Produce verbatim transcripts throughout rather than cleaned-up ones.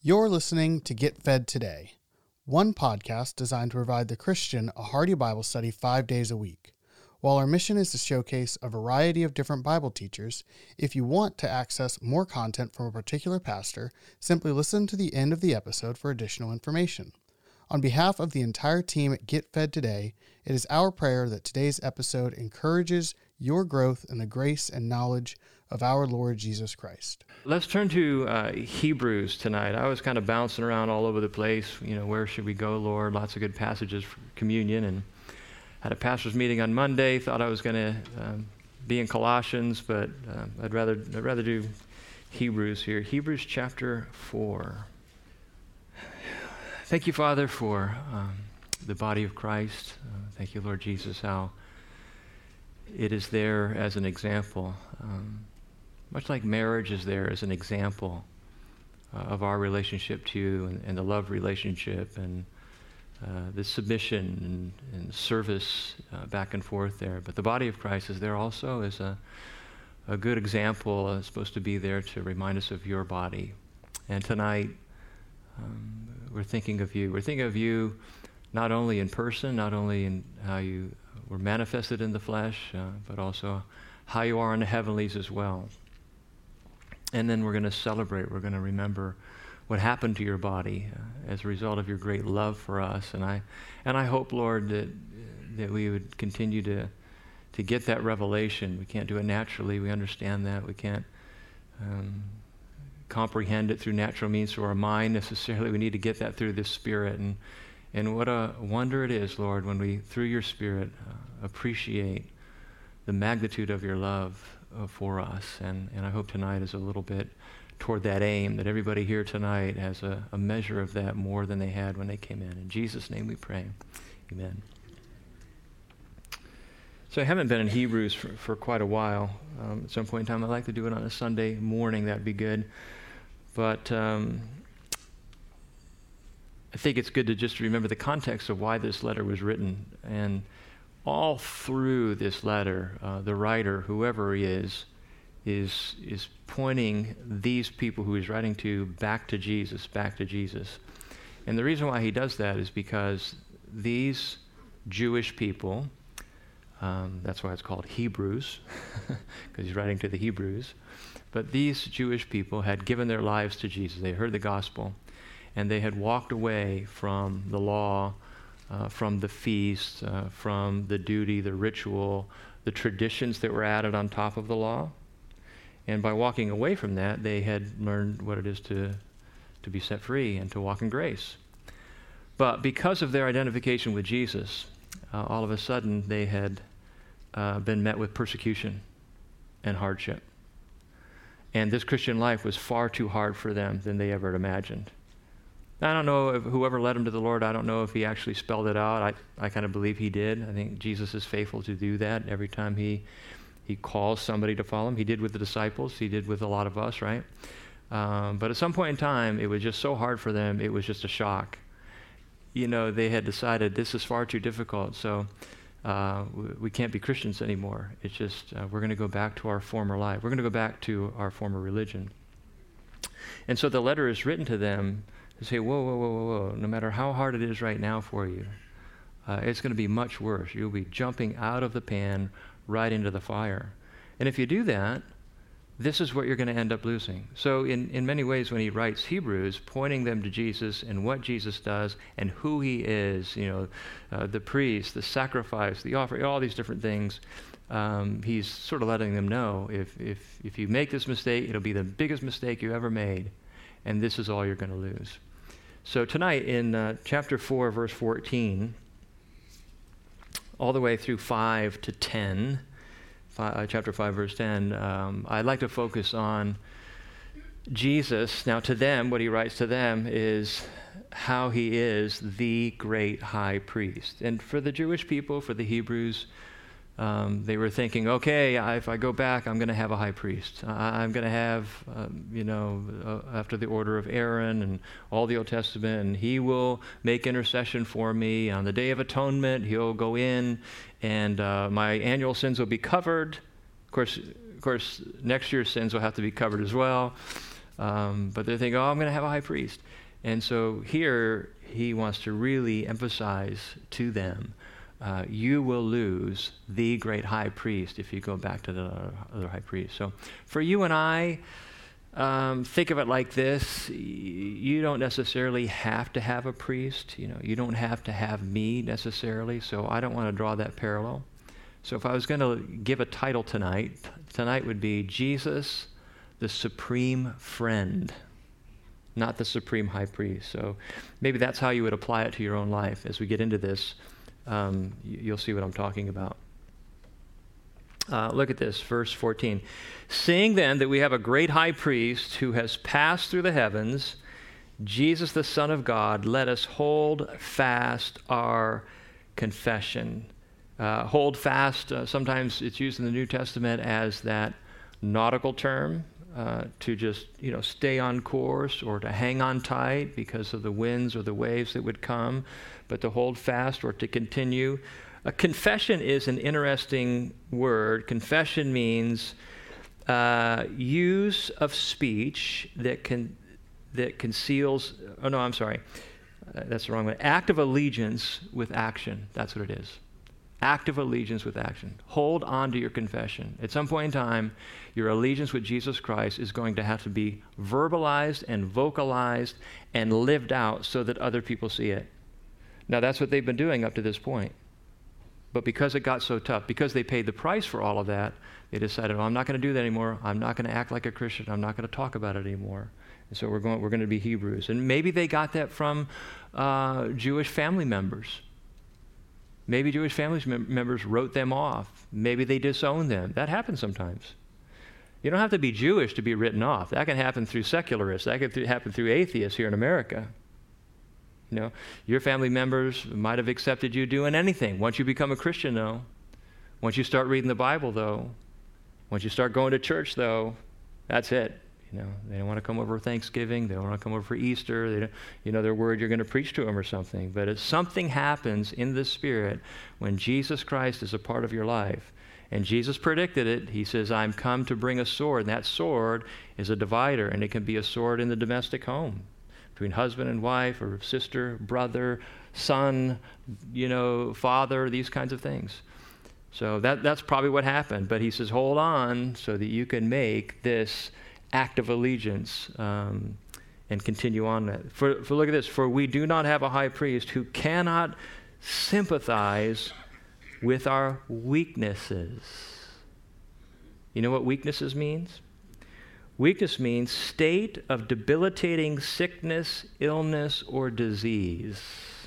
You're listening to Get Fed Today, one podcast designed to provide the Christian a hearty Bible study five days a week. While our mission is to showcase a variety of different Bible teachers, if you want to access more content from a particular pastor, simply listen to the end of the episode for additional information. On behalf of the entire team at Get Fed Today, it is our prayer that today's episode encourages your growth in the grace and knowledge of our Lord Jesus Christ. Let's turn to uh, Hebrews tonight. I was kind of bouncing around all over the place. You know, where should we go, Lord? Lots of good passages for communion, and had a pastor's meeting on Monday. Thought I was going to um, be in Colossians, but uh, I'd rather I'd rather do Hebrews here. Hebrews chapter four. Thank you, Father, for um, the body of Christ. Uh, thank you, Lord Jesus, how it is there as an example. Um, much like marriage is there as an example uh, of our relationship to you and, and the love relationship and uh, the submission and, and service uh, back and forth there. But the body of Christ is there also as a, a good example. Uh, supposed to be there to remind us of your body. And tonight, um, we're thinking of you. We're thinking of you not only in person, not only in how you were manifested in the flesh, uh, but also how you are in the heavenlies as well. And then we're going to celebrate. We're going to remember what happened to your body uh, as a result of your great love for us. And I, and I hope, Lord, that that we would continue to to get that revelation. We can't do it naturally. We understand that. We can't um, comprehend it through natural means through our mind necessarily. We need to get that through the Spirit. And and what a wonder it is, Lord, when we, through your Spirit, uh, appreciate the magnitude of your love uh, for us. And, and I hope tonight is a little bit toward that aim, that everybody here tonight has a, a measure of that more than they had when they came in. In Jesus' name we pray. Amen. So I haven't been in Hebrews for, for quite a while. Um, at some point in time, I'd like to do it on a Sunday morning. That'd be good. But um, I think it's good to just remember the context of why this letter was written. And all through this letter, uh, the writer, whoever he is, is is pointing these people who he's writing to back to Jesus, back to Jesus. And the reason why he does that is because these Jewish people, um, that's why it's called Hebrews, because he's writing to the Hebrews, but these Jewish people had given their lives to Jesus. They heard the gospel, and they had walked away from the law, uh, from the feast, uh, from the duty, the ritual, the traditions that were added on top of the law. And by walking away from that, they had learned what it is to, to be set free and to walk in grace. But because of their identification with Jesus, uh, all of a sudden they had uh, been met with persecution and hardship. And this Christian life was far too hard for them than they ever imagined. I don't know if whoever led him to the Lord, I don't know if he actually spelled it out. I, I kind of believe he did. I think Jesus is faithful to do that every time he he calls somebody to follow him. He did with the disciples. He did with a lot of us, right? Um, but at some point in time, it was just so hard for them, it was just a shock. You know, they had decided this is far too difficult, so uh, we, we can't be Christians anymore. It's just, uh, we're going to go back to our former life. We're going to go back to our former religion. And so the letter is written to them to say, whoa, whoa, whoa, whoa, whoa, no matter how hard it is right now for you, uh, it's going to be much worse. You'll be jumping out of the pan right into the fire. And if you do that, this is what you're going to end up losing. So in, in many ways, when he writes Hebrews, pointing them to Jesus and what Jesus does and who he is, you know, uh, the priest, the sacrifice, the offering, all these different things, um, he's sort of letting them know, if, if, if you make this mistake, it'll be the biggest mistake you ever made, and this is all you're going to lose. So tonight in uh, chapter four, verse fourteen, all the way through five to ten, five, uh, chapter five, verse ten, um, I'd like to focus on Jesus. Now to them, what he writes to them is how he is the great high priest. And for the Jewish people, for the Hebrews, Um, they were thinking, okay, I, if I go back, I'm going to have a high priest. I, I'm going to have, um, you know, uh, after the order of Aaron and all the Old Testament, and he will make intercession for me. On the Day of Atonement, he'll go in, and uh, my annual sins will be covered. Of course, of course, next year's sins will have to be covered as well. Um, but they're thinking, oh, I'm going to have a high priest. And so here he wants to really emphasize to them, uh, you will lose the great high priest if you go back to the other high priest. So for you and I, um, think of it like this. You don't necessarily have to have a priest. You know, you don't have to have me necessarily. So I don't want to draw that parallel. So if I was going to give a title tonight, tonight would be Jesus, the Supreme Friend, not the Supreme High Priest. So maybe that's how you would apply it to your own life. As we get into this, um, you'll see what I'm talking about. Uh, look at this, verse fourteen. Seeing then that we have a great high priest who has passed through the heavens, Jesus the Son of God, let us hold fast our confession. Uh, hold fast, uh, sometimes it's used in the New Testament as that nautical term, uh, to just, you know, stay on course or to hang on tight because of the winds or the waves that would come, but to hold fast or to continue. A confession is an interesting word. Confession means uh, use of speech that can that conceals. Oh no, I'm sorry, uh, that's the wrong one. Act of allegiance with action. That's what it is. Act of allegiance with action. Hold on to your confession. At some point in time, your allegiance with Jesus Christ is going to have to be verbalized and vocalized and lived out so that other people see it. Now, that's what they've been doing up to this point. But because it got so tough, because they paid the price for all of that, they decided, oh, I'm not going to do that anymore. I'm not going to act like a Christian. I'm not going to talk about it anymore. And so we're going, we're going to be Hebrews. And maybe they got that from uh, Jewish family members. Maybe Jewish family mem- members wrote them off. Maybe they disowned them. That happens sometimes. You don't have to be Jewish to be written off. That can happen through secularists. That can th- happen through atheists here in America. You know, your family members might have accepted you doing anything. Once you become a Christian, though, once you start reading the Bible, though, once you start going to church, though, that's it. You know, they don't want to come over for Thanksgiving. They don't want to come over for Easter. They don't, you know, they're worried you're going to preach to them or something. But if something happens in the Spirit when Jesus Christ is a part of your life, and Jesus predicted it, he says, I'm come to bring a sword. And that sword is a divider, and it can be a sword in the domestic home, between husband and wife, or sister, brother, son, you know, father, these kinds of things. So that that's probably what happened. But he says, hold on so that you can make this act of allegiance um, and continue on that. For, for look at this. For we do not have a high priest who cannot sympathize with our weaknesses. You know what weaknesses means? Weakness means state of debilitating sickness, illness, or disease.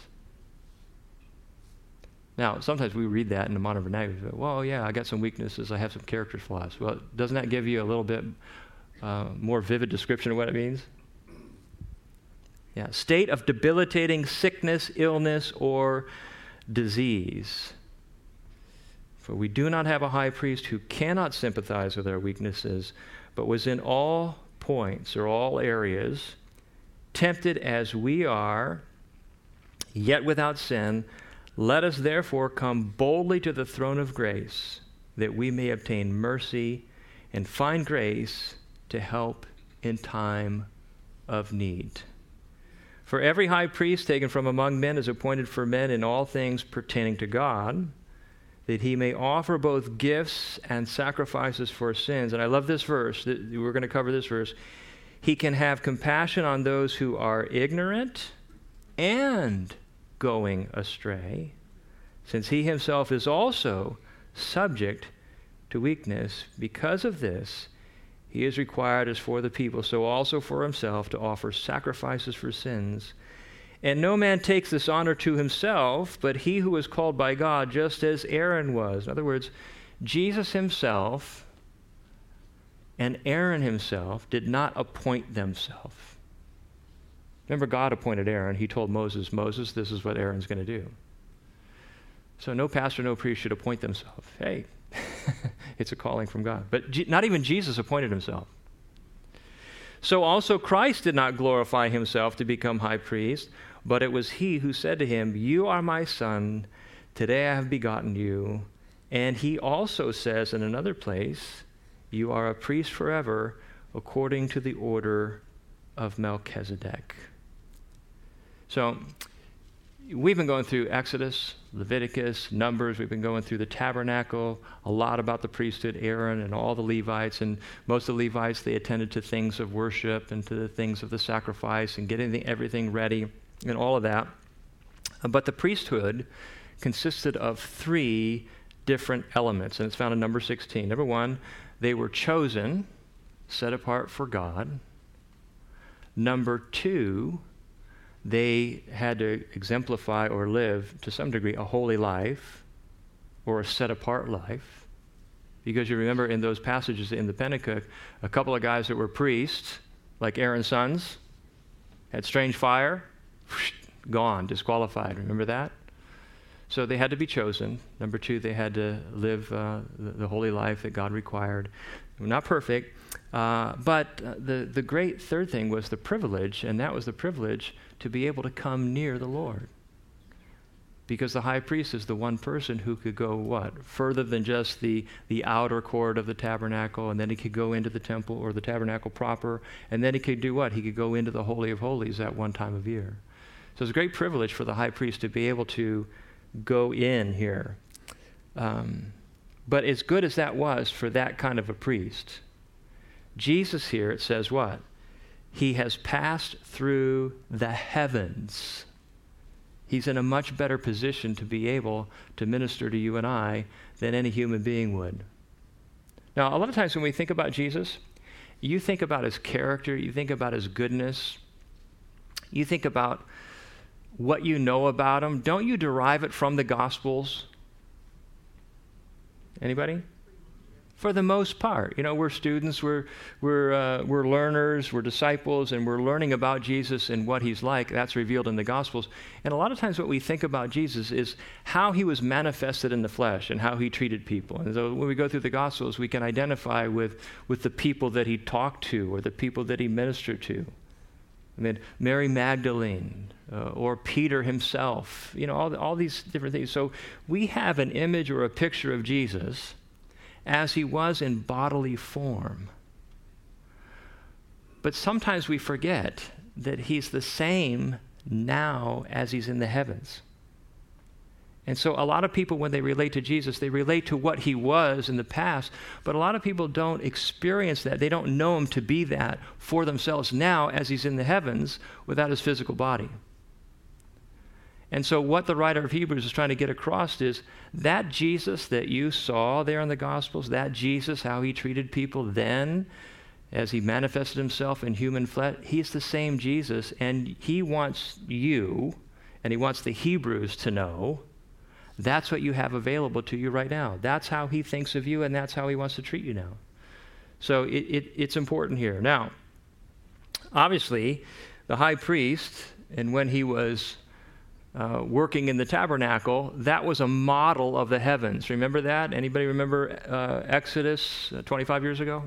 Now, sometimes we read that in the modern vernacular. Well, yeah, I got some weaknesses. I have some character flaws. Well, doesn't that give you a little bit uh, more vivid description of what it means? Yeah, state of debilitating sickness, illness, or disease. For we do not have a high priest who cannot sympathize with our weaknesses, but was in all points or all areas tempted as we are, yet without sin. Let us therefore come boldly to the throne of grace, that we may obtain mercy and find grace to help in time of need. For every high priest taken from among men is appointed for men in all things pertaining to God, that he may offer both gifts and sacrifices for sins. And I love this verse. We're going to cover this verse. He can have compassion on those who are ignorant and going astray, since he himself is also subject to weakness. Because of this, he is required as for the people, so also for himself, to offer sacrifices for sins. And no man takes this honor to himself, but he who is called by God, just as Aaron was. In other words, Jesus himself and Aaron himself did not appoint themselves. Remember, God appointed Aaron. He told Moses, Moses, this is what Aaron's going to do. So no pastor, no priest should appoint themselves. Hey, it's a calling from God. But G- not even Jesus appointed himself. So also Christ did not glorify himself to become high priest, but it was he who said to him, you are my son, today I have begotten you. And he also says in another place, you are a priest forever according to the order of Melchizedek. So we've been going through Exodus, Leviticus, Numbers. We've been going through the tabernacle, a lot about the priesthood, Aaron and all the Levites. And most of the Levites, they attended to things of worship and to the things of the sacrifice and getting the, everything ready and all of that. But the priesthood consisted of three different elements, and it's found in number sixteen. Number one, they were chosen, set apart for God. Number two, they had to exemplify or live, to some degree, a holy life or a set-apart life. Because you remember in those passages in the Pentateuch, a couple of guys that were priests, like Aaron's sons, had strange fire, whoosh, gone, disqualified. Remember that? So they had to be chosen. Number two, they had to live uh, the, the holy life that God required. Not perfect, uh, but uh, the, the great third thing was the privilege, and that was the privilege to be able to come near the Lord. Because the high priest is the one person who could go, what? Further than just the, the outer court of the tabernacle, and then he could go into the temple or the tabernacle proper, and then he could do what? He could go into the Holy of Holies at one time of year. So it's a great privilege for the high priest to be able to go in here. Um, but as good as that was for that kind of a priest, Jesus here, it says what? He has passed through the heavens. He's in a much better position to be able to minister to you and I than any human being would. Now, a lot of times when we think about Jesus, you think about his character, you think about his goodness, you think about what you know about him. Don't you derive it from the Gospels? Anybody? For the most part. You know, we're students, we're, we're, uh, we're learners, we're disciples, and we're learning about Jesus and what he's like. That's revealed in the Gospels. And a lot of times what we think about Jesus is how he was manifested in the flesh and how he treated people. And so when we go through the Gospels, we can identify with, with the people that he talked to or the people that he ministered to. I mean, Mary Magdalene, uh, or Peter himself, you know, all, all these different things. So we have an image or a picture of Jesus as he was in bodily form. But sometimes we forget that he's the same now as he's in the heavens. And so a lot of people, when they relate to Jesus, they relate to what he was in the past, but a lot of people don't experience that. They don't know him to be that for themselves now as he's in the heavens without his physical body. And so what the writer of Hebrews is trying to get across is that Jesus that you saw there in the Gospels, that Jesus, how he treated people then as he manifested himself in human flesh, he's the same Jesus, and he wants you, and he wants the Hebrews to know that's what you have available to you right now. That's how he thinks of you, and that's how he wants to treat you now. So it, it, it's important here. Now, obviously, the high priest, and when he was uh, working in the tabernacle, that was a model of the heavens. Remember that? Anybody remember uh, Exodus uh, twenty-five years ago?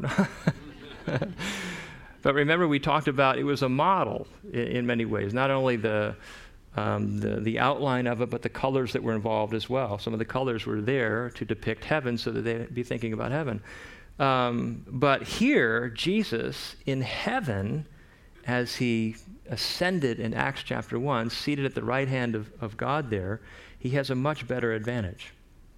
But remember, we talked about it was a model in, in many ways, not only the Um, the, the outline of it, but the colors that were involved as well. Some of the colors were there to depict heaven so that they'd be thinking about heaven. Um, but here, Jesus in heaven, as he ascended in Acts chapter one, seated at the right hand of, of God there, he has a much better advantage.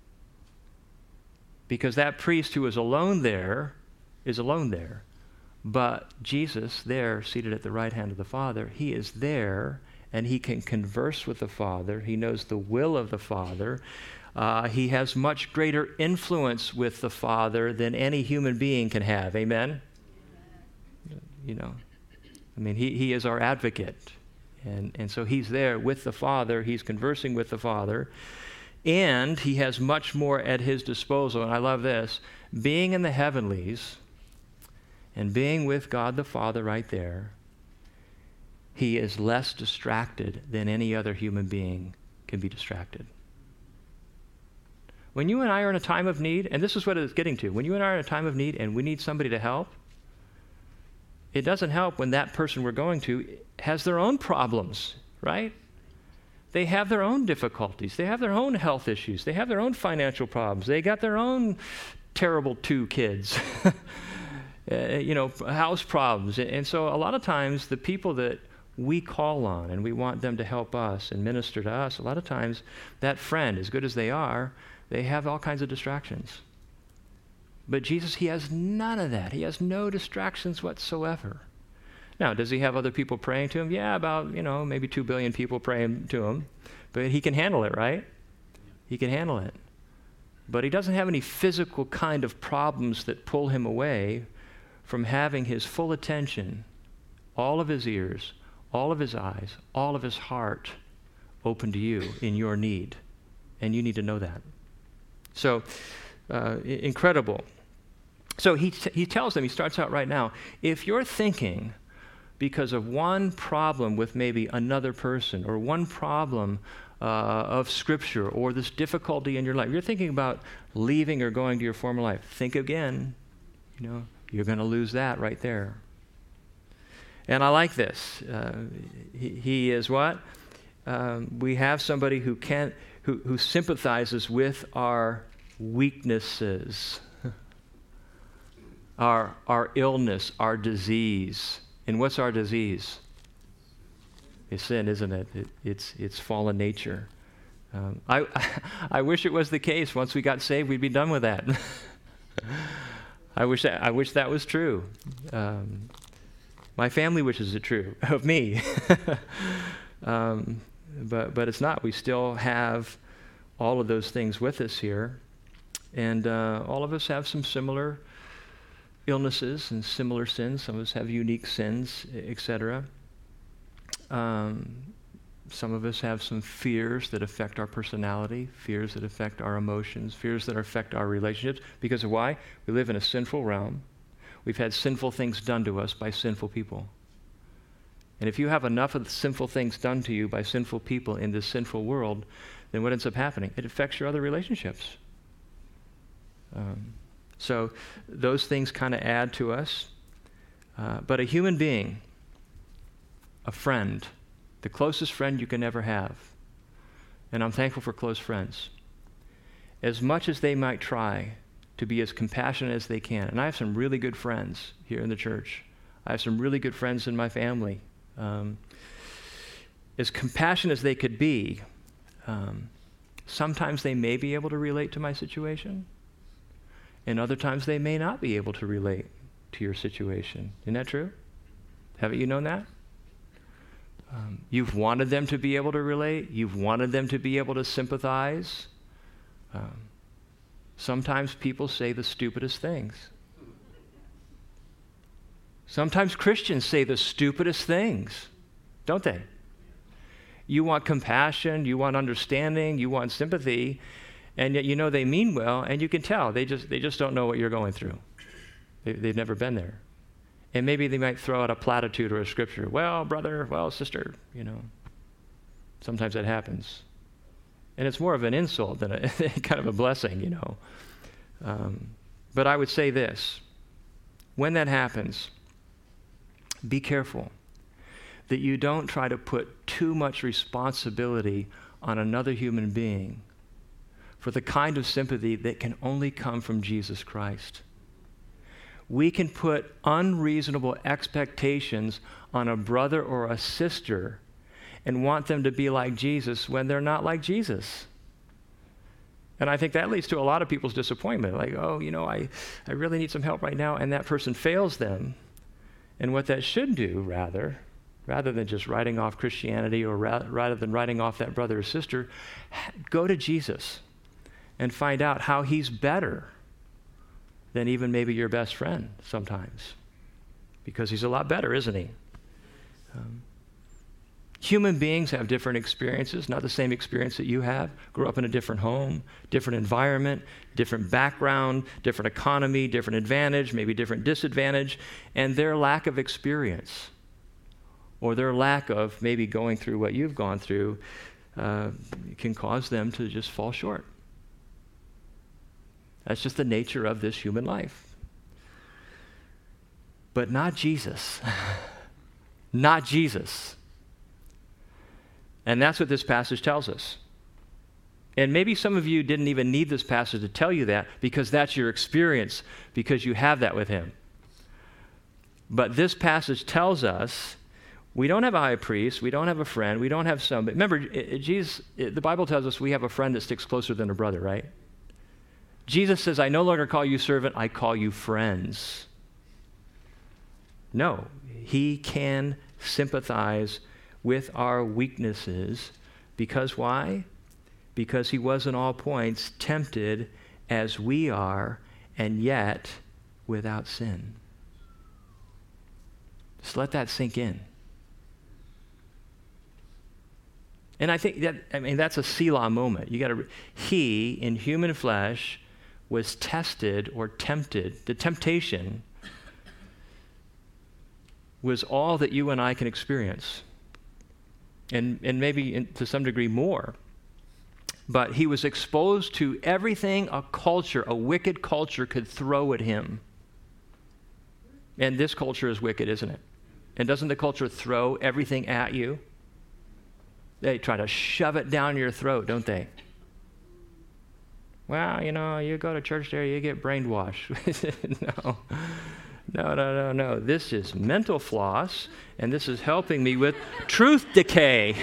Because that priest who is alone there is alone there. But Jesus there, seated at the right hand of the Father, he is there, and he can converse with the Father. He knows the will of the Father. Uh, he has much greater influence with the Father than any human being can have. Amen? Amen. You know, I mean, he, he is our advocate. And, and so he's there with the Father. He's conversing with the Father. And he has much more at his disposal. And I love this. Being in the heavenlies and being with God the Father right there, he is less distracted than any other human being can be distracted. When you and I are in a time of need, and this is what it's getting to, when you and I are in a time of need and we need somebody to help, it doesn't help when that person we're going to has their own problems, right? They have their own difficulties. They have their own health issues. They have their own financial problems. They got their own terrible two kids. uh, you know, house problems. And, and so a lot of times the people that we call on and we want them to help us and minister to us, a lot of times that friend, as good as they are, they have all kinds of distractions. But Jesus, he has none of that. He has no distractions whatsoever. Now, does he have other people praying to him? Yeah, about, you know, maybe two billion people praying to him. But he can handle it, right? He can handle it. But he doesn't have any physical kind of problems that pull him away from having his full attention, all of his ears, all of his eyes, all of his heart open to you in your need. And you need to know that. So, uh, I- incredible. So he, t- he tells them, he starts out right now, if you're thinking because of one problem with maybe another person or one problem uh, of Scripture or this difficulty in your life, you're thinking about leaving or going to your former life, think again. You know, you're going to lose that right there. And I like this. Uh, he, he is what? Um, we have somebody who can, who, who sympathizes with our weaknesses, our our illness, our disease. And what's our disease? It's sin, isn't it? it it's it's fallen nature. Um, I I wish it was the case. Once we got saved, we'd be done with that. I wish that I wish that was true. Um, My family wishes it true of me. um, but but it's not. We still have all of those things with us here. And uh, all of us have some similar illnesses and similar sins. Some of us have unique sins, et cetera. Um, some of us have some fears that affect our personality, fears that affect our emotions, fears that affect our relationships. Because of why? We live in a sinful realm. We've had sinful things done to us by sinful people. And if you have enough of the sinful things done to you by sinful people in this sinful world, then what ends up happening? It affects your other relationships. Um, so those things kind of add to us. Uh, but a human being, a friend, the closest friend you can ever have, and I'm thankful for close friends, as much as they might try to be as compassionate as they can. And I have some really good friends here in the church. I have some really good friends in my family. Um, as compassionate as they could be, um, sometimes they may be able to relate to my situation, and other times they may not be able to relate to your situation. Isn't that true? Haven't you known that? Um, you've wanted them to be able to relate. You've wanted them to be able to sympathize. Um, Sometimes people say the stupidest things. Sometimes Christians say the stupidest things, don't they? You want compassion, you want understanding, you want sympathy, and yet you know they mean well, and you can tell they just they just don't know what you're going through. They, they've never been there. And maybe they might throw out a platitude or a scripture. Well, brother, well, sister, you know. Sometimes that happens. And it's more of an insult than a kind of a blessing, you know. Um, but I would say this. When that happens, be careful that you don't try to put too much responsibility on another human being for the kind of sympathy that can only come from Jesus Christ. We can put unreasonable expectations on a brother or a sister and want them to be like Jesus when they're not like Jesus. And I think that leads to a lot of people's disappointment. Like, oh, you know, I, I really need some help right now, and that person fails them. And what that should do, rather, rather than just writing off Christianity or ra- rather than writing off that brother or sister, go to Jesus and find out how he's better than even maybe your best friend sometimes. Because he's a lot better, isn't he? Um, Human beings have different experiences, not the same experience that you have. Grew up in a different home, different environment, different background, different economy, different advantage, maybe different disadvantage, and their lack of experience or their lack of maybe going through what you've gone through uh, can cause them to just fall short. That's just the nature of this human life. But not Jesus. Not Jesus. And that's what this passage tells us. And maybe some of you didn't even need this passage to tell you that because that's your experience, because you have that with him. But this passage tells us we don't have a high priest, we don't have a friend, we don't have somebody. Remember, it, it, Jesus, it, the Bible tells us we have a friend that sticks closer than a brother, right? Jesus says, I no longer call you servant, I call you friends. No, he can sympathize with our weaknesses because why? Because he was in all points tempted as we are, and yet without sin. Just let that sink in. And I think that, I mean, that's a Selah moment. You got to, he in human flesh was tested or tempted. The temptation was all that you and I can experience. And, and maybe in, to some degree more. But he was exposed to everything a culture, a wicked culture could throw at him. And this culture is wicked, isn't it? And doesn't the culture throw everything at you? They try to shove it down your throat, don't they? Well, you know, you go to church there, you get brainwashed. No. No, no, no, no. This is mental floss, and this is helping me with truth decay.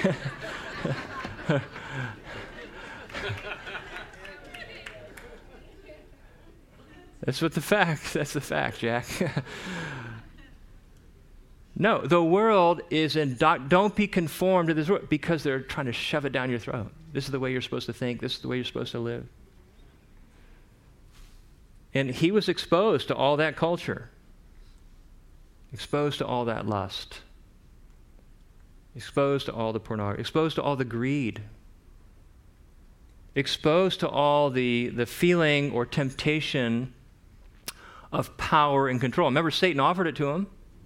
That's what the fact, that's the fact, Jack. No, the world is in, doc, don't be conformed to this world because they're trying to shove it down your throat. This is the way you're supposed to think. This is the way you're supposed to live. And he was exposed to all that culture, exposed to all that lust, exposed to all the pornography, exposed to all the greed, exposed to all the, the feeling or temptation of power and control. Remember, Satan offered it to him.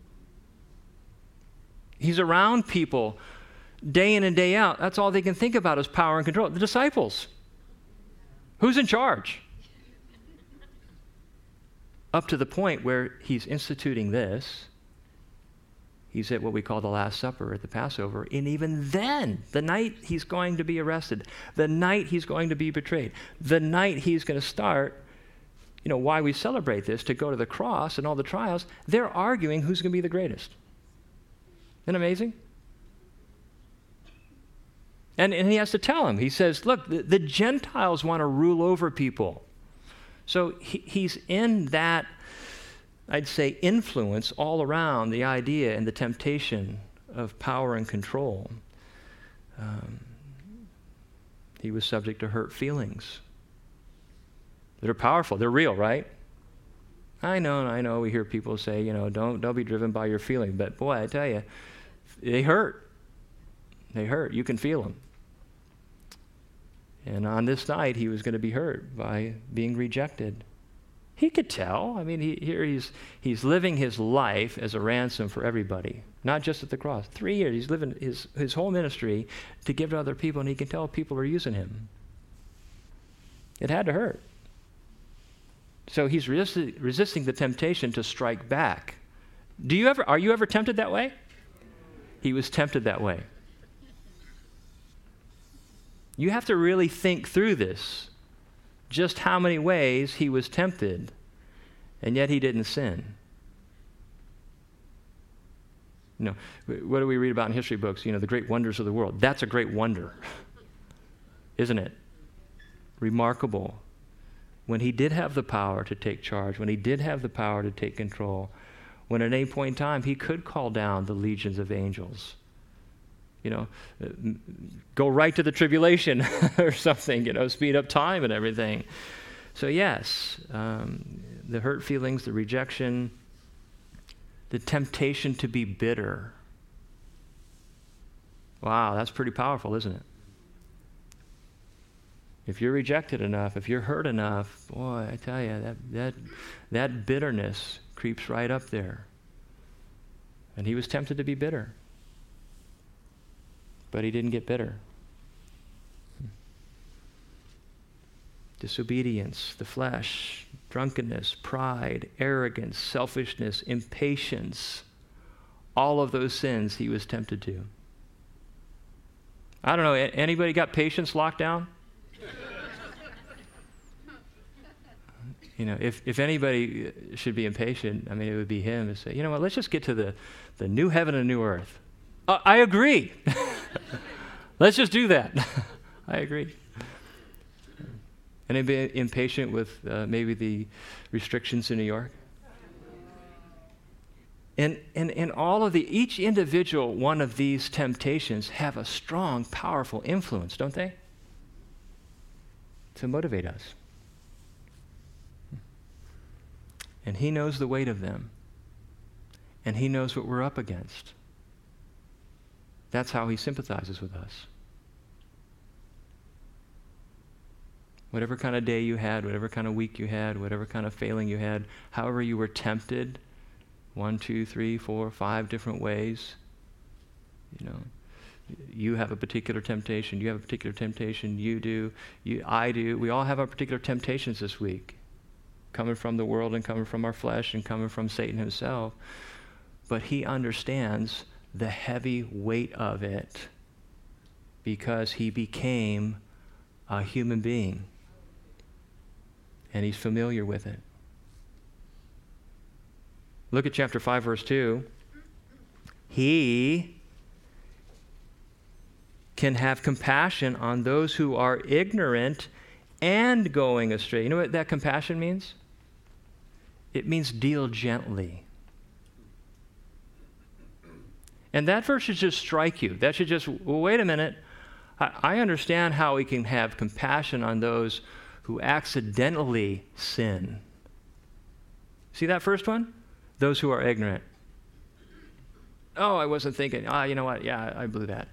He's around people day in and day out. That's all they can think about is power and control. The disciples. Who's in charge? Up to the point where he's instituting this. He's at what we call the Last Supper at the Passover. And even then, the night he's going to be arrested, the night he's going to be betrayed, the night he's going to start, you know, why we celebrate this, to go to the cross and all the trials, they're arguing who's going to be the greatest. Isn't it amazing? And, and he has to tell him. He says, look, the, the Gentiles want to rule over people. So he, he's in that, I'd say, influence all around the idea and the temptation of power and control. Um, he was subject to hurt feelings that are powerful. They're real, right? I know, I know. We hear people say, you know, don't don't be driven by your feeling. But boy, I tell you, they hurt. They hurt. You can feel them. And on this night, he was going to be hurt by being rejected. He could tell. I mean, he, here he's he's living his life as a ransom for everybody, not just at the cross. Three years, he's living his, his whole ministry to give to other people, and he can tell people are using him. It had to hurt. So he's resist, resisting the temptation to strike back. Do you ever? Are you ever tempted that way? He was tempted that way. You have to really think through this. Just how many ways he was tempted, and yet he didn't sin. You know, what do we read about in history books? You know, the great wonders of the world. That's a great wonder, isn't it? Remarkable. When he did have the power to take charge, when he did have the power to take control, when at any point in time he could call down the legions of angels. You know, go right to the tribulation or something, you know, speed up time and everything. So yes, um, the hurt feelings, the rejection, the temptation to be bitter. Wow, that's pretty powerful, isn't it? If you're rejected enough, if you're hurt enough, boy, I tell you, that that that bitterness creeps right up there. And he was tempted to be bitter. But he didn't get bitter. Disobedience, the flesh, drunkenness, pride, arrogance, selfishness, impatience, all of those sins he was tempted to. I don't know, anybody got patience locked down? You know, if, if anybody should be impatient, I mean, it would be him to say, you know what, let's just get to the, the new heaven and new earth. Uh, I agree. Let's just do that. I agree. Anybody impatient with uh, maybe the restrictions in New York? And, and, and all of the, each individual one of these temptations have a strong, powerful influence, don't they? To motivate us. And he knows the weight of them. And he knows what we're up against. That's how he sympathizes with us. Whatever kind of day you had, whatever kind of week you had, whatever kind of failing you had, however you were tempted, one, two, three, four, five different ways, you know, you have a particular temptation, you have a particular temptation, you do, you, I do. We all have our particular temptations this week, coming from the world and coming from our flesh and coming from Satan himself. But he understands the heavy weight of it because he became a human being. And he's familiar with it. Look at chapter five, verse two. He can have compassion on those who are ignorant and going astray. You know what that compassion means? It means deal gently. And that verse should just strike you. That should just, well, wait a minute. I, I understand how we can have compassion on those who accidentally sin. See that first one? Those who are ignorant. Oh, I wasn't thinking. Ah, you know what? Yeah, I blew that.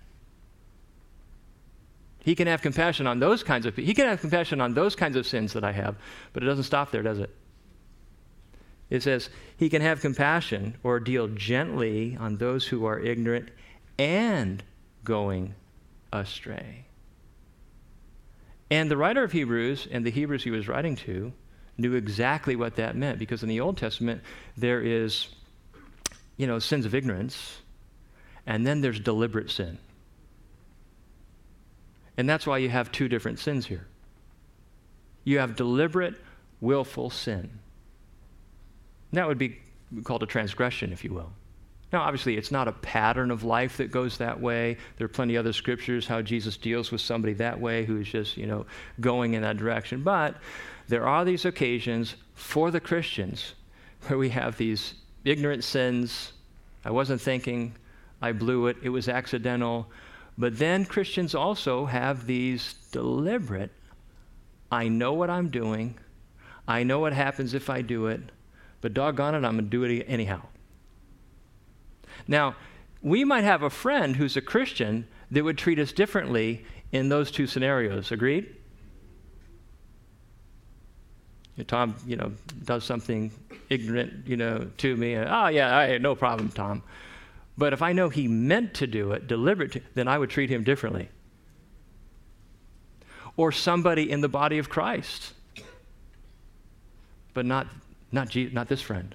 He can have compassion on those kinds of, he can have compassion on those kinds of sins that I have, but it doesn't stop there, does it? It says, he can have compassion or deal gently on those who are ignorant and going astray. And the writer of Hebrews and the Hebrews he was writing to knew exactly what that meant, because in the Old Testament there is, you know, sins of ignorance, and then there's deliberate sin. And that's why you have two different sins here. You have deliberate, willful sin. That would be called a transgression, if you will. Now, obviously, it's not a pattern of life that goes that way. There are plenty of other scriptures how Jesus deals with somebody that way who is just, you know, going in that direction. But there are these occasions for the Christians where we have these ignorant sins. I wasn't thinking, I blew it, it was accidental. But then Christians also have these deliberate, I know what I'm doing, I know what happens if I do it, but doggone it, I'm going to do it anyhow. Now, we might have a friend who's a Christian that would treat us differently in those two scenarios. Agreed? Tom, you know, does something ignorant, you know, to me. And, oh, yeah, I, no problem, Tom. But if I know he meant to do it, deliberate, then I would treat him differently. Or somebody in the body of Christ, but not not, G, not this friend.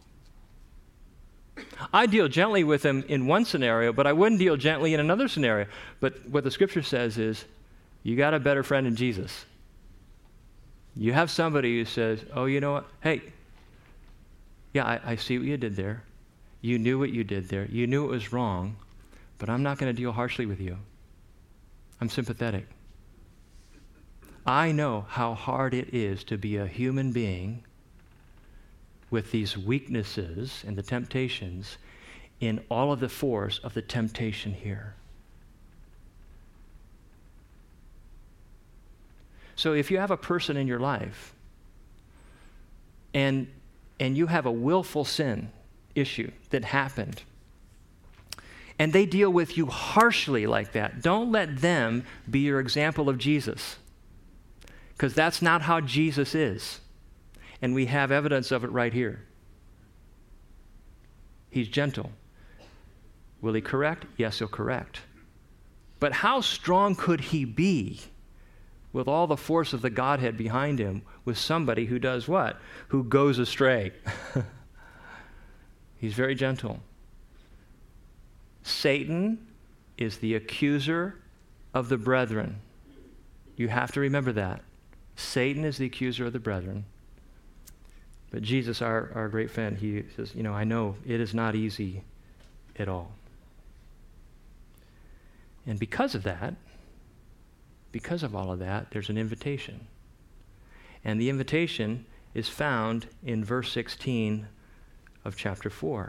I deal gently with him in one scenario, but I wouldn't deal gently in another scenario. But what the scripture says is, you got a better friend in Jesus. You have somebody who says, oh, you know what? Hey, yeah, I, I see what you did there. You knew what you did there. You knew it was wrong, but I'm not going to deal harshly with you. I'm sympathetic. I know how hard it is to be a human being with these weaknesses and the temptations in all of the force of the temptation here. So if you have a person in your life and and you have a willful sin issue that happened, and they deal with you harshly like that, don't let them be your example of Jesus, because that's not how Jesus is. And we have evidence of it right here. He's gentle. Will he correct? Yes, he'll correct. But how strong could he be with all the force of the Godhead behind him with somebody who does what? Who goes astray. He's very gentle. Satan is the accuser of the brethren. You have to remember that. Satan is the accuser of the brethren. But Jesus, our, our great friend, he says, you know, I know it is not easy at all. And because of that, because of all of that, there's an invitation. And the invitation is found in verse sixteen of chapter four.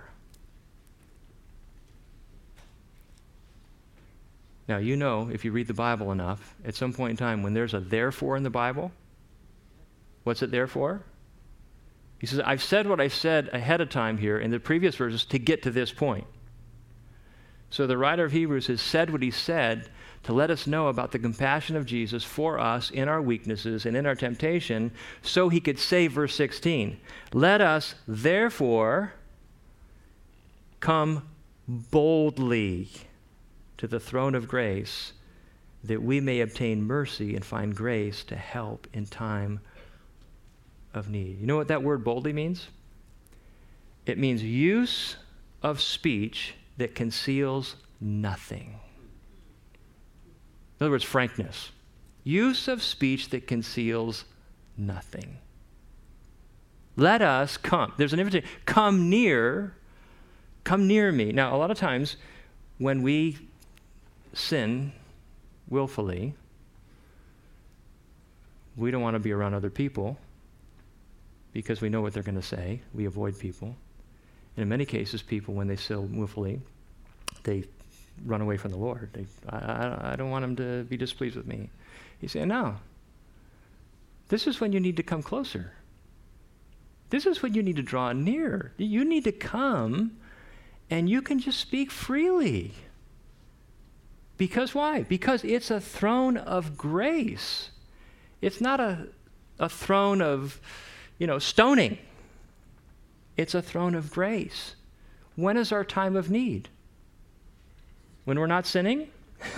Now, you know, if you read the Bible enough, at some point in time, when there's a therefore in the Bible, what's it there for? He says, I've said what I said ahead of time here in the previous verses to get to this point. So the writer of Hebrews has said what he said to let us know about the compassion of Jesus for us in our weaknesses and in our temptation, so he could say, verse sixteen, let us therefore come boldly to the throne of grace, that we may obtain mercy and find grace to help in time of need. You know what that word boldly means? It means use of speech that conceals nothing. In other words, frankness. Use of speech that conceals nothing. Let us come. There's an invitation. Come near. Come near me. Now, a lot of times when we sin willfully, we don't want to be around other people because we know what they're going to say. We avoid people. And in many cases, people, when they sin willfully, they run away from the Lord. They, I, I, I don't want them to be displeased with me. He's saying, no. This is when you need to come closer. This is when you need to draw near. You need to come and you can just speak freely. Because why? Because it's a throne of grace. It's not a, a throne of, you know, stoning. It's a throne of grace. When is our time of need? When we're not sinning?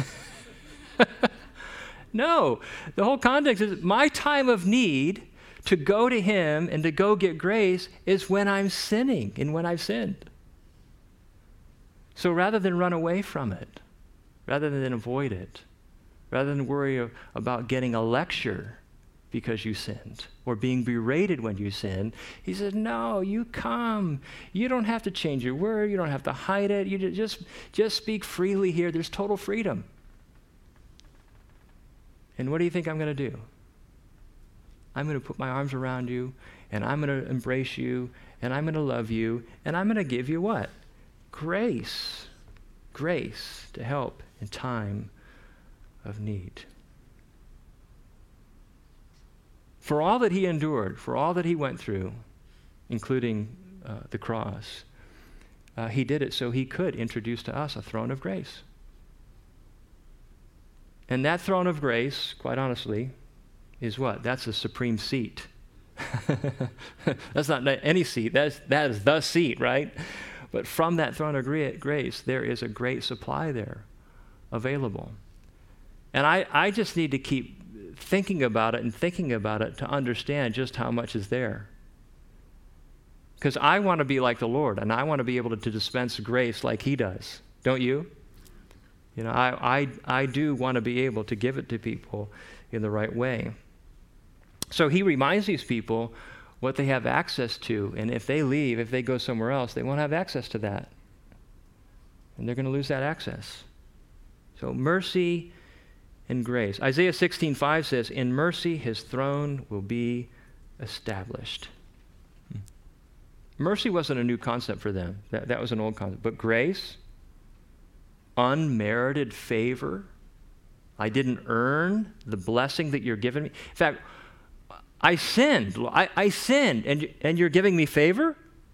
No. The whole context is my time of need to go to him and to go get grace is when I'm sinning and when I've sinned. So rather than run away from it, rather than avoid it, rather than worry about getting a lecture because you sinned or being berated when you sin, he says, no, you come. You don't have to change your word. You don't have to hide it. You just, just speak freely here. There's total freedom. And what do you think I'm going to do? I'm going to put my arms around you, and I'm going to embrace you, and I'm going to love you, and I'm going to give you what? Grace. Grace to help in time of need. For all that he endured, for all that he went through, including uh, the cross, uh, he did it so he could introduce to us a throne of grace. And that throne of grace, quite honestly, is what? That's a supreme seat. That's not any seat. That's, that is the seat, right? But from that throne of grace, there is a great supply there available. And I, I just need to keep thinking about it and thinking about it to understand just how much is there. Because I want to be like the Lord, and I want to be able to, to dispense grace like he does. Don't you? You know, I, I, I do want to be able to give it to people in the right way. So he reminds these people what they have access to, and if they leave, if they go somewhere else, they won't have access to that. And they're going to lose that access. So mercy and grace. Isaiah sixteen five says, in mercy his throne will be established. Hmm. Mercy wasn't a new concept for them. That, that was an old concept. But grace, unmerited favor, I didn't earn the blessing that you're giving me. In fact, I sinned. I, I sinned, and, and you're giving me favor?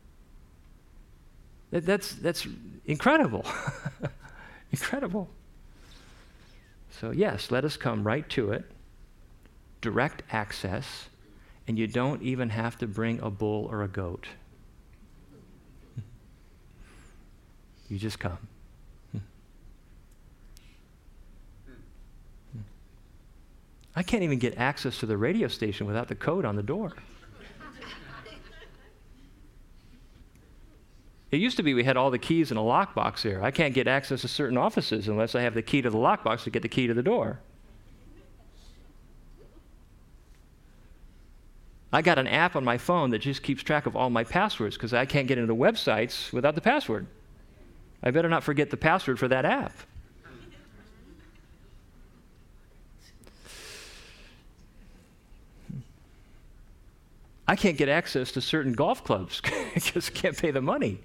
That, that's, that's incredible. Incredible. So yes, let us come right to it. Direct access, and you don't even have to bring a bull or a goat. You just come. I can't even get access to the radio station without the code on the door. It used to be we had all the keys in a lockbox there. I can't get access to certain offices unless I have the key to the lockbox to get the key to the door. I got an app on my phone that just keeps track of all my passwords because I can't get into the websites without the password. I better not forget the password for that app. I can't get access to certain golf clubs because I can't pay the money.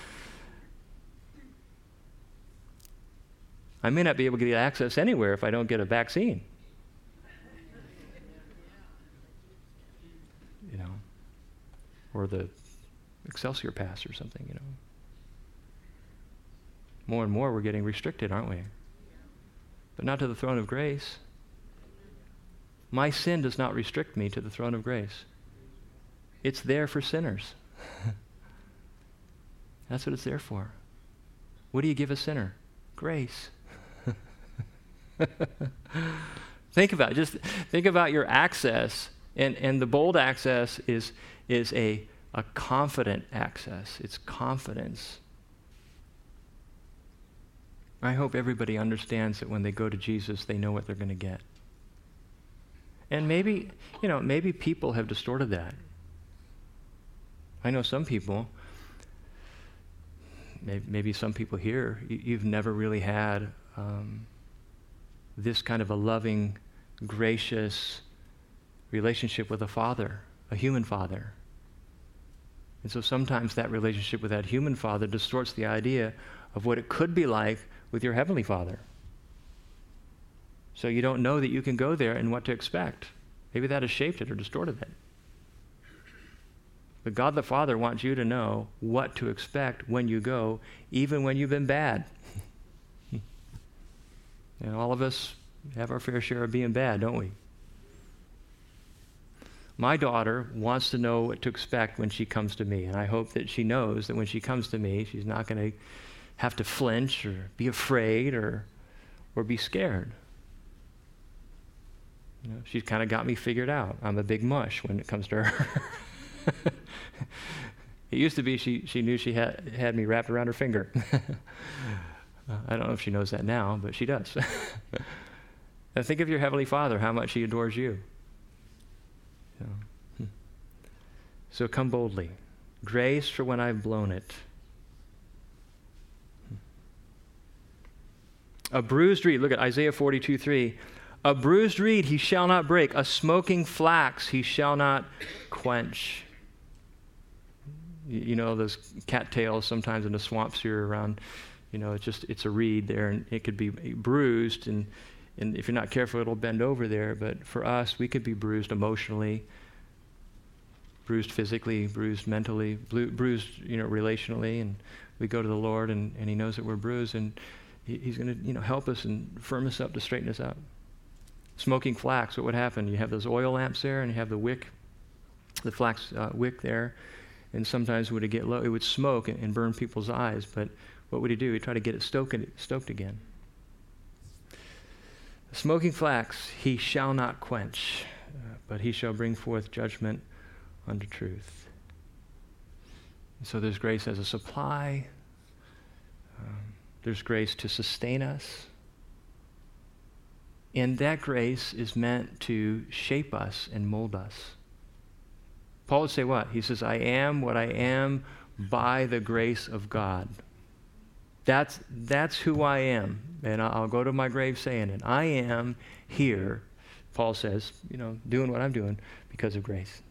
I may not be able to get access anywhere if I don't get a vaccine. You know, or the Excelsior Pass or something, you know. More and more we're getting restricted, aren't we? But not to the throne of grace. My sin does not restrict me to the throne of grace. It's there for sinners. That's what it's there for. What do you give a sinner? Grace. Think about it. Just think about your access. And, and the bold access is, is a, a confident access. It's confidence. I hope everybody understands that when they go to Jesus, they know what they're going to get. And maybe, you know, maybe people have distorted that. I know some people, maybe, maybe some people here, you, you've never really had um, this kind of a loving, gracious relationship with a father, a human father. And so sometimes that relationship with that human father distorts the idea of what it could be like with your heavenly Father. So you don't know that you can go there and what to expect. Maybe that has shaped it or distorted it. But God the Father wants you to know what to expect when you go, even when you've been bad. And all of us have our fair share of being bad, don't we? My daughter wants to know what to expect when she comes to me, and I hope that she knows that when she comes to me, she's not going to have to flinch or be afraid or or be scared. You know, she's kind of got me figured out. I'm a big mush when it comes to her. It used to be she, she knew she had, had me wrapped around her finger. uh, I don't know if she knows that now, but she does. Now think of your Heavenly Father, how much He adores you. So, hmm. so come boldly. Grace for when I've blown it. A bruised reed, look at Isaiah forty-two three. A bruised reed he shall not break, a smoking flax he shall not quench. You know those cattails sometimes in the swamps here around, you know, it's just, it's a reed there and it could be bruised and, and if you're not careful it'll bend over there. But for us, we could be bruised emotionally, bruised physically, bruised mentally, bruised, you know, relationally, and we go to the Lord and, and He knows that we're bruised and he, He's going to, you know, help us and firm us up to straighten us up. Smoking flax, what would happen? You have those oil lamps there and you have the wick, the flax uh, wick there, and sometimes when it get low, it would smoke and, and burn people's eyes, but what would he do? He'd try to get it stoked, stoked again. Smoking flax he shall not quench, uh, but he shall bring forth judgment unto truth. And so there's grace as a supply. Um, there's grace to sustain us. And that grace is meant to shape us and mold us. Paul would say what? He says, I am what I am by the grace of God. That's, that's who I am. And I'll go to my grave saying it. I am here, Paul says, you know, doing what I'm doing because of grace.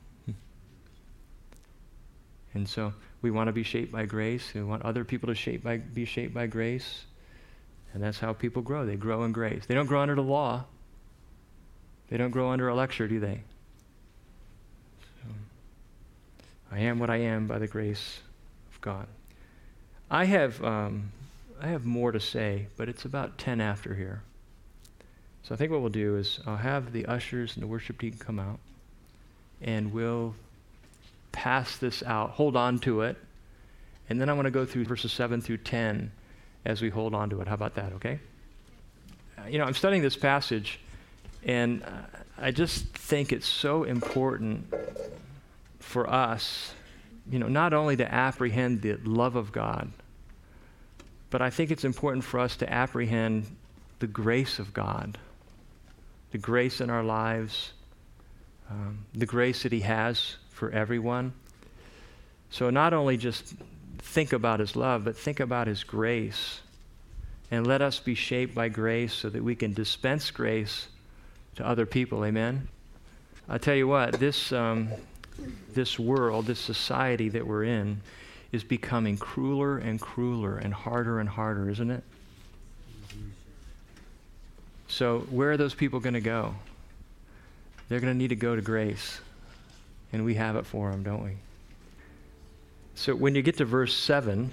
And so we want to be shaped by grace. We want other people to shape by, be shaped by grace. And that's how people grow. They grow in grace. They don't grow under the law. They don't grow under a lecture, do they? So, I am what I am by the grace of God. I have um, I have more to say, but it's about ten after here. So I think what we'll do is I'll have the ushers and the worship team come out, and we'll pass this out, hold on to it, and then I want to go through verses seven through ten as we hold on to it. How about that, okay? Uh, you know, I'm studying this passage, and uh, I just think it's so important for us, you know, not only to apprehend the love of God, but I think it's important for us to apprehend the grace of God, the grace in our lives, um, the grace that he has for everyone. So not only just think about his love, but think about his grace. And let us be shaped by grace so that we can dispense grace to other people. Amen? I tell you what, this, um, this world, this society that we're in is becoming crueler and crueler and harder and harder, isn't it? So where are those people going to go? They're going to need to go to grace. And we have it for them, don't we? So when you get to verse seven,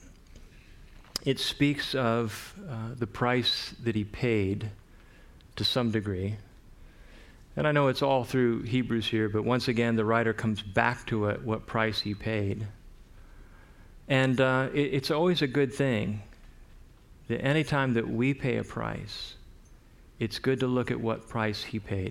it speaks of uh, the price that he paid to some degree. And I know it's all through Hebrews here, but once again, the writer comes back to it, what price he paid. And uh, it, it's always a good thing that anytime that we pay a price, it's good to look at what price he paid.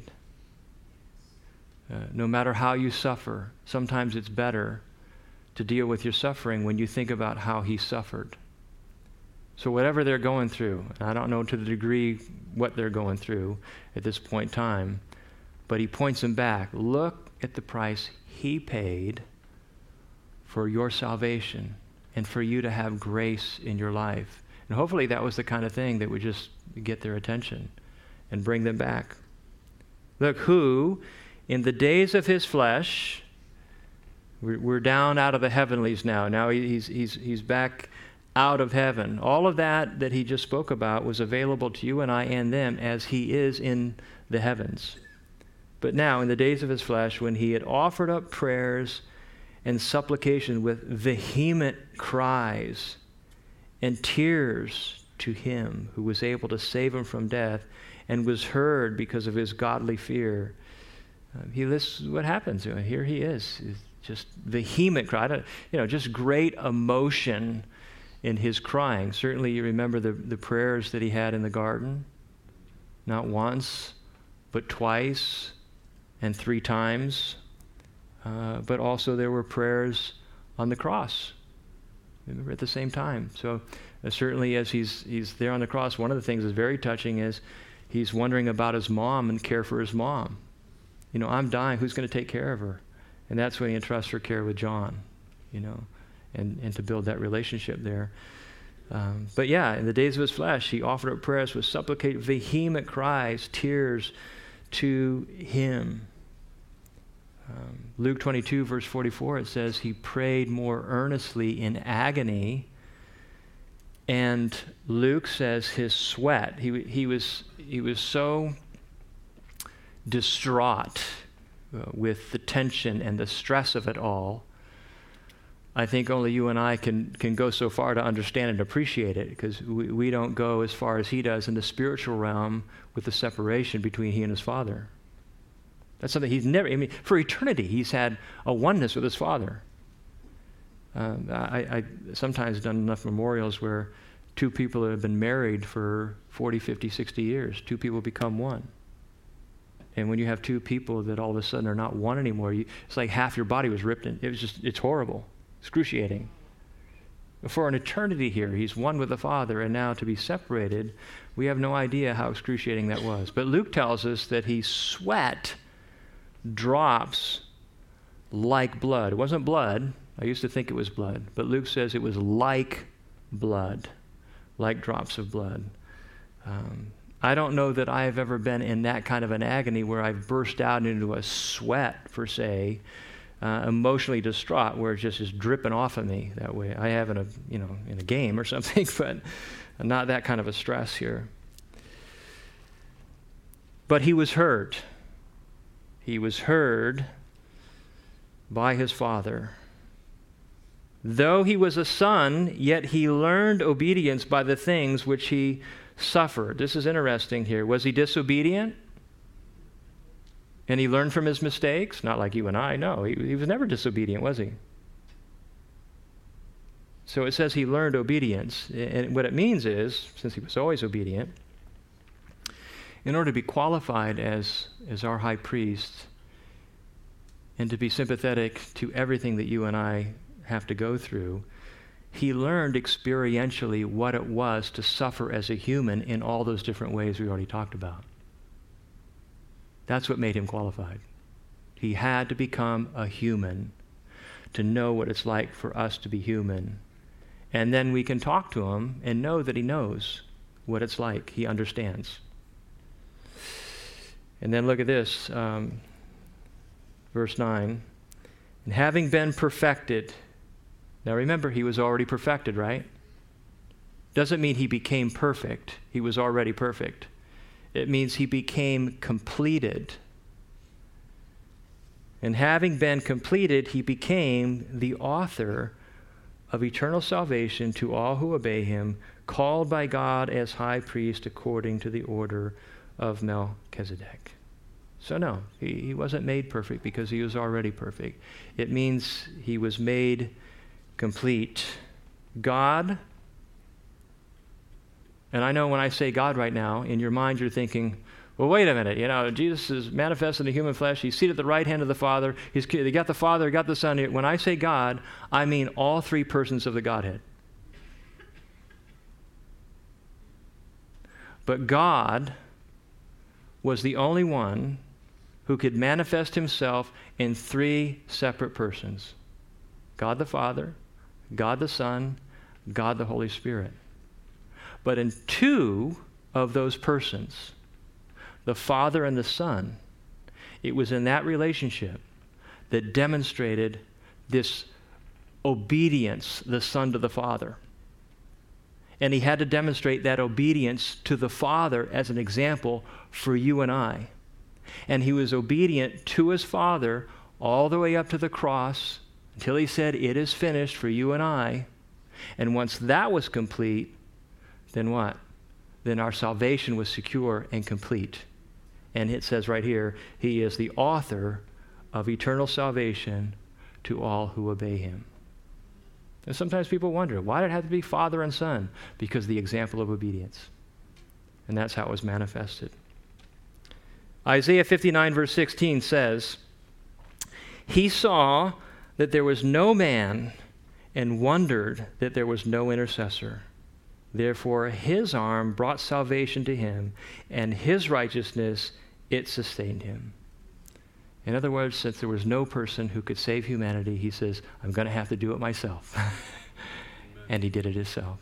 Uh, no matter how you suffer, sometimes it's better to deal with your suffering when you think about how he suffered. So whatever they're going through, and I don't know to the degree what they're going through at this point in time, but he points them back. Look at the price he paid for your salvation and for you to have grace in your life. And hopefully that was the kind of thing that would just get their attention and bring them back. Look, who, in the days of his flesh, we're, we're down out of the heavenlies now. Now he's, he's, he's back out of heaven. All of that that he just spoke about was available to you and I and them as he is in the heavens. But now, in the days of his flesh, when he had offered up prayers and supplication with vehement cries and tears to him who was able to save him from death and was heard because of his godly fear, uh, he lists what happens. You know, here he is, just vehement cry, you know, just great emotion in his crying. Certainly you remember the, the prayers that he had in the garden, not once, but twice and three times. Uh, but also there were prayers on the cross, remember, at the same time. So uh, certainly as he's, he's there on the cross, one of the things that's very touching is he's wondering about his mom and care for his mom. You know, I'm dying, who's going to take care of her? And that's when he entrusts her care with John, you know. And, and to build that relationship there. Um, but yeah, in the days of his flesh, he offered up prayers with supplicate, vehement cries, tears to him. Um, Luke twenty-two, verse forty-four, it says he prayed more earnestly in agony. And Luke says his sweat, he, he, was, he was so distraught uh, with the tension and the stress of it all. I think only you and I can, can go so far to understand and appreciate it, because we, we don't go as far as he does in the spiritual realm with the separation between he and his Father. That's something he's never, I mean, for eternity, he's had a oneness with his Father. Um, I, I sometimes done enough memorials where two people that have been married for forty, fifty, sixty years, two people become one. And when you have two people that all of a sudden are not one anymore, you, it's like half your body was ripped in. It was just, it's horrible. Excruciating. For an eternity here, he's one with the Father, and now to be separated, we have no idea how excruciating that was. But Luke tells us that he sweat drops like blood. It wasn't blood. I used to think it was blood. But Luke says it was like blood, like drops of blood. Um, I don't know that I have ever been in that kind of an agony where I've burst out into a sweat, per se, Uh, emotionally distraught, where it just is dripping off of me that way. I have in a, you know, in a game or something, but not that kind of a stress here. But he was heard. He was heard by his Father. Though he was a son, yet he learned obedience by the things which he suffered. This is interesting here. Was he disobedient? And he learned from his mistakes? Not like you and I. No, he, he was never disobedient, was he? So it says he learned obedience. And what it means is, since he was always obedient, in order to be qualified as, as our high priest and to be sympathetic to everything that you and I have to go through, he learned experientially what it was to suffer as a human in all those different ways we already talked about. That's what made him qualified. He had to become a human to know what it's like for us to be human. And then we can talk to him and know that he knows what it's like. He understands. And then look at this, um, verse nine. And having been perfected, now remember, he was already perfected, right? Doesn't mean he became perfect. He was already perfect. It means he became completed. And having been completed, he became the author of eternal salvation to all who obey him, called by God as high priest according to the order of Melchizedek. So no, he, he wasn't made perfect because he was already perfect. It means he was made complete. God, and I know when I say God right now, in your mind you're thinking, well, wait a minute, you know, Jesus is manifest in the human flesh. He's seated at the right hand of the Father. He's they got the Father, got the Son. When I say God, I mean all three persons of the Godhead. But God was the only one who could manifest himself in three separate persons. God the Father, God the Son, God the Holy Spirit. But in two of those persons, the Father and the Son, it was in that relationship that demonstrated this obedience, the Son to the Father. And he had to demonstrate that obedience to the Father as an example for you and I. And he was obedient to his Father all the way up to the cross until he said, "It is finished," for you and I. And once that was complete, then what? Then our salvation was secure and complete. And it says right here, he is the author of eternal salvation to all who obey him. And sometimes people wonder, why did it have to be Father and Son? Because the example of obedience. And that's how it was manifested. Isaiah fifty-nine verse sixteen says, he saw that there was no man and wondered that there was no intercessor. Therefore his arm brought salvation to him, and his righteousness, it sustained him. In other words, since there was no person who could save humanity, he says, I'm going to have to do it myself. And he did it himself.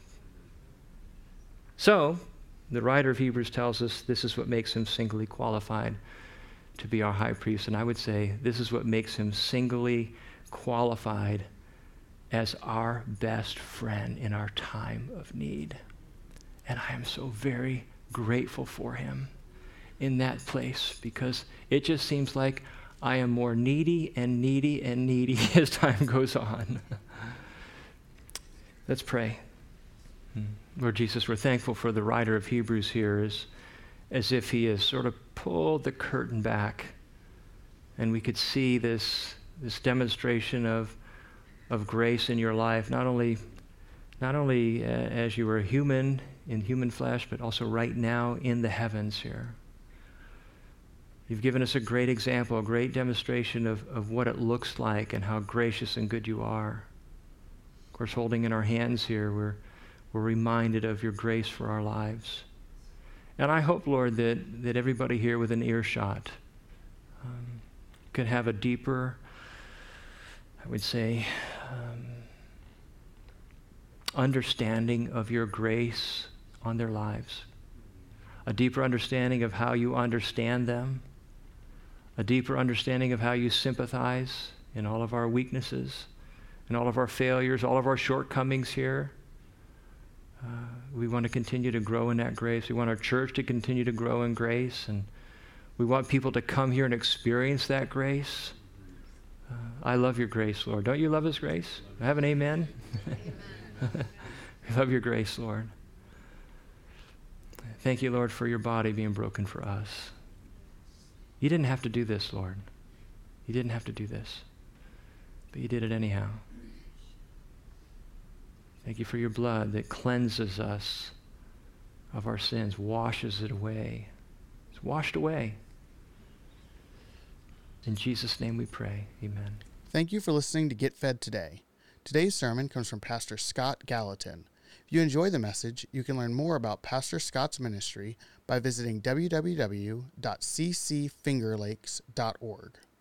So, the writer of Hebrews tells us this is what makes him singly qualified to be our high priest. And I would say this is what makes him singly qualified as our best friend in our time of need. And I am so very grateful for him in that place, because it just seems like I am more needy and needy and needy as time goes on. Let's pray. Lord Jesus, we're thankful for the writer of Hebrews here, as, as if he has sort of pulled the curtain back and we could see this, this demonstration of, of grace in your life, not only, not only uh, as you were a human in human flesh, but also right now in the heavens here. You've given us a great example, a great demonstration of, of what it looks like and how gracious and good you are. Of course, holding in our hands here, we're, we're reminded of your grace for our lives. And I hope, Lord, that, that everybody here with an earshot um, could have a deeper, I would say, um, understanding of your grace on their lives, a deeper understanding of how you understand them, a deeper understanding of how you sympathize in all of our weaknesses, in all of our failures, all of our shortcomings here. Uh, we want to continue to grow in that grace. We want our church to continue to grow in grace, and we want people to come here and experience that grace. Uh, I love your grace, Lord. Don't you love his grace? I have an amen? Amen. We love your grace, Lord. Thank you, Lord, for your body being broken for us. You didn't have to do this, Lord. You didn't have to do this, but you did it anyhow. Thank you for your blood that cleanses us of our sins, washes it away. It's washed away. In Jesus' name we pray. Amen. Thank you for listening to Get Fed Today. Today's sermon comes from Pastor Scott Gallatin. If you enjoy the message, you can learn more about Pastor Scott's ministry by visiting w w w dot c c finger lakes dot org.